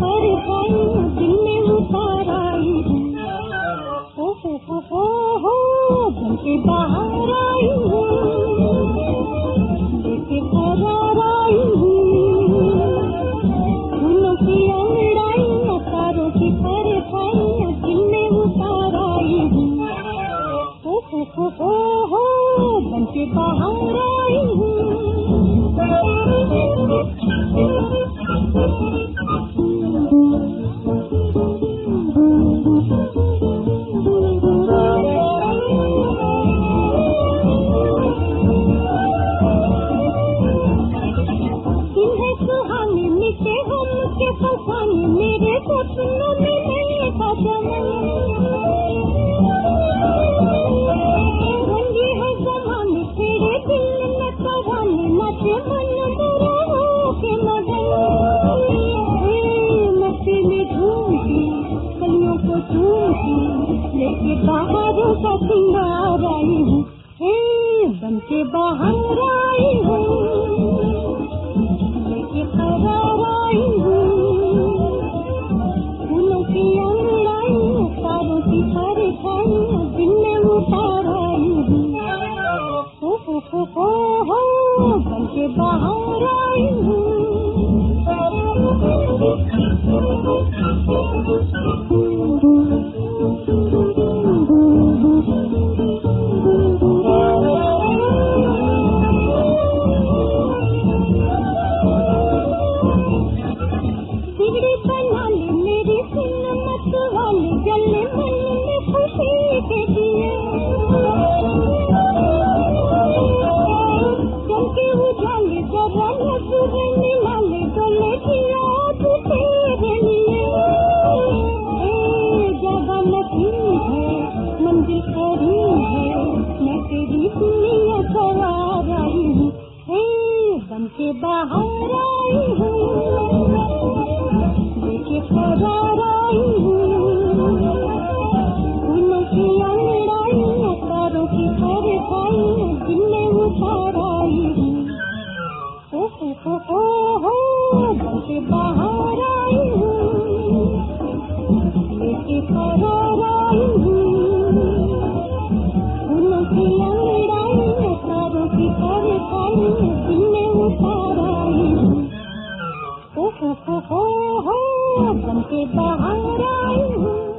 परछाई दिल में उतार आई हूँ। बन के बाहर आई हूँ, लेके फरार आई हूँ। फूलों की अंगड़ाई तारों की परछाई दिल में उतार आई हूँ। बन के बाहर आई हूँ। फसाने मेरे सपनों में नहीं था चमन, रंगी है जमाने तेरे दिल में पराने नाचे मन मेरा हो के मगन। नशीली झूमती कलियों को झूमती लेके बाहर का सिंगार आई हूँ। बन के बाहर आई हूँ, लेके फरार आई हूँ। दिल में उतार आई हूँ। बन के बाहर आई हूँ। बिगड़ी बना ले मेरी सिन्नत वाली जले मन में खुशी के दिए। चल के उजाले जरा नजर निकाले गले किया तो तेरे लिए। जगह नहीं है मंजिल करीब है, मैं तेरी दुनिया सवार आई हूँ। बन के बाहर आई हूँ, लेके फरार आई हूँ। फूलों की अंगड़ाई तारों की परछाई दिल में उतार आई हूँ। बन के बाहर आई हूँ, लेके फरार आई हूँ। फूलों की अंगड़ाई तारों की परछाई दिल में उतार आई हूँ। बन के बाहर आई हूँ।